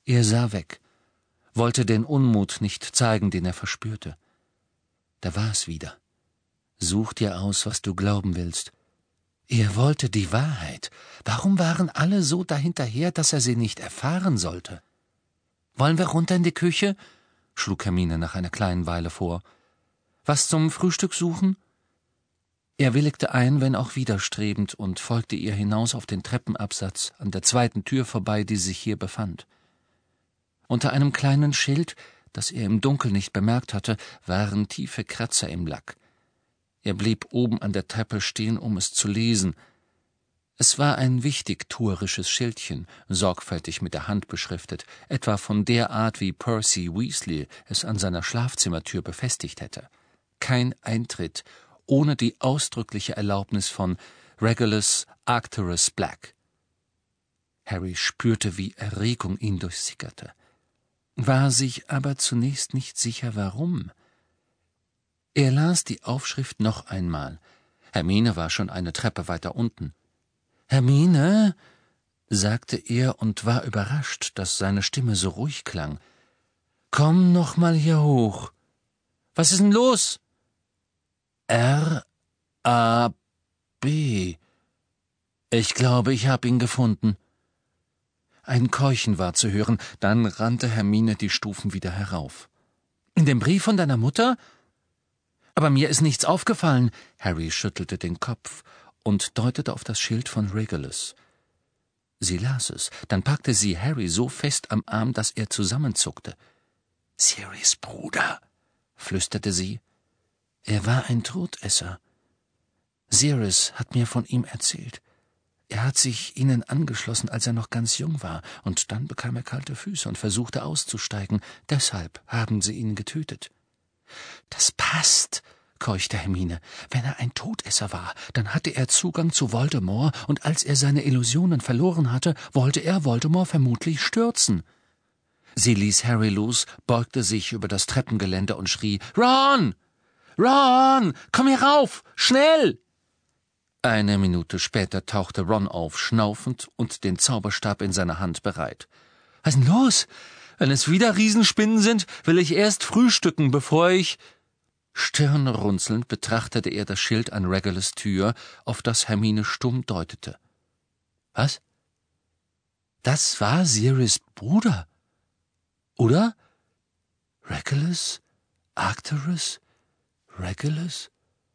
Er sah weg, wollte den Unmut nicht zeigen, den er verspürte. Da war es wieder. Such dir aus, was du glauben willst. Er wollte die Wahrheit. Warum waren alle so dahinterher, dass er sie nicht erfahren sollte? »Wollen wir runter in die Küche?« schlug Hermine nach einer kleinen Weile vor. »Was zum Frühstück suchen?« Er willigte ein, wenn auch widerstrebend, und folgte ihr hinaus auf den Treppenabsatz, an der zweiten Tür vorbei, die sich hier befand. Unter einem kleinen Schild, das er im Dunkel nicht bemerkt hatte, waren tiefe Kratzer im Lack. Er blieb oben an der Treppe stehen, um es zu lesen. Es war ein wichtigtuerisches Schildchen, sorgfältig mit der Hand beschriftet, etwa von der Art, wie Percy Weasley es an seiner Schlafzimmertür befestigt hätte. Kein Eintritt ohne die ausdrückliche Erlaubnis von Regulus Arcturus Black. Harry spürte, wie Erregung ihn durchsickerte, war sich aber zunächst nicht sicher, warum. Er las die Aufschrift noch einmal. Hermine war schon eine Treppe weiter unten. »Hermine«, sagte er und war überrascht, dass seine Stimme so ruhig klang. »Komm noch mal hier hoch. Was ist denn los?« R.A.B. Ich glaube, ich habe ihn gefunden.« Ein Keuchen war zu hören, dann rannte Hermine die Stufen wieder herauf. »In dem Brief von deiner Mutter?« »Aber mir ist nichts aufgefallen.« Harry schüttelte den Kopf und deutete auf das Schild von Regulus. Sie las es, dann packte sie Harry so fest am Arm, dass er zusammenzuckte. »Sirius Bruder«, flüsterte sie. »Er war ein Todesser. Sirius hat mir von ihm erzählt. Er hat sich ihnen angeschlossen, als er noch ganz jung war, und dann bekam er kalte Füße und versuchte auszusteigen. Deshalb haben sie ihn getötet.« »Das passt«, keuchte Hermine. »Wenn er ein Todesser war, dann hatte er Zugang zu Voldemort, und als er seine Illusionen verloren hatte, wollte er Voldemort vermutlich stürzen.« Sie ließ Harry los, beugte sich über das Treppengeländer und schrie, »Ron! Ron! Komm hier rauf! Schnell!« Eine Minute später tauchte Ron auf, schnaufend und den Zauberstab in seiner Hand bereit. »Was ist denn los? Wenn es wieder Riesenspinnen sind, will ich erst frühstücken, bevor ich...« Stirnrunzelnd betrachtete er das Schild an Regulus Tür, auf das Hermine stumm deutete. »Was? Das war Sirius' Bruder? Oder? Regulus? Arcturus? Regulus?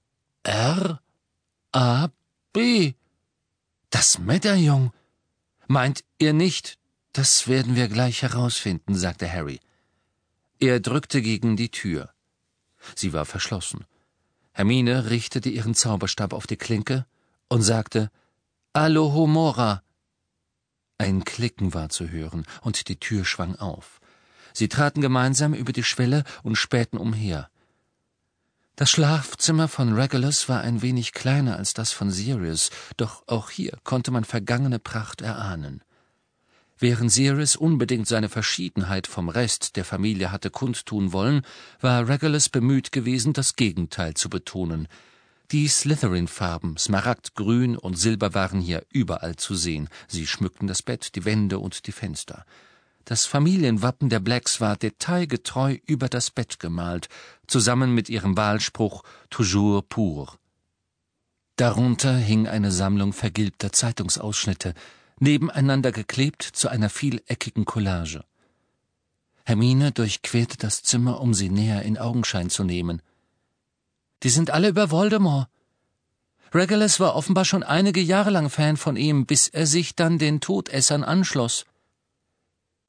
R.A.B. Das Medaillon. Meint ihr nicht? Das werden wir gleich herausfinden«, sagte Harry. Er drückte gegen die Tür. Sie war verschlossen. Hermine richtete ihren Zauberstab auf die Klinke und sagte, »Alohomora!« Ein Klicken war zu hören, und die Tür schwang auf. Sie traten gemeinsam über die Schwelle und spähten umher. Das Schlafzimmer von Regulus war ein wenig kleiner als das von Sirius, doch auch hier konnte man vergangene Pracht erahnen. Während Sirius unbedingt seine Verschiedenheit vom Rest der Familie hatte kundtun wollen, war Regulus bemüht gewesen, das Gegenteil zu betonen. Die Slytherin-Farben, Smaragdgrün und Silber, waren hier überall zu sehen. Sie schmückten das Bett, die Wände und die Fenster. Das Familienwappen der Blacks war detailgetreu über das Bett gemalt, zusammen mit ihrem Wahlspruch »Toujours pour«. Darunter hing eine Sammlung vergilbter Zeitungsausschnitte, nebeneinander geklebt zu einer vieleckigen Collage. Hermine durchquerte das Zimmer, um sie näher in Augenschein zu nehmen. »Die sind alle über Voldemort. Regulus war offenbar schon einige Jahre lang Fan von ihm, bis er sich dann den Todessern anschloss.«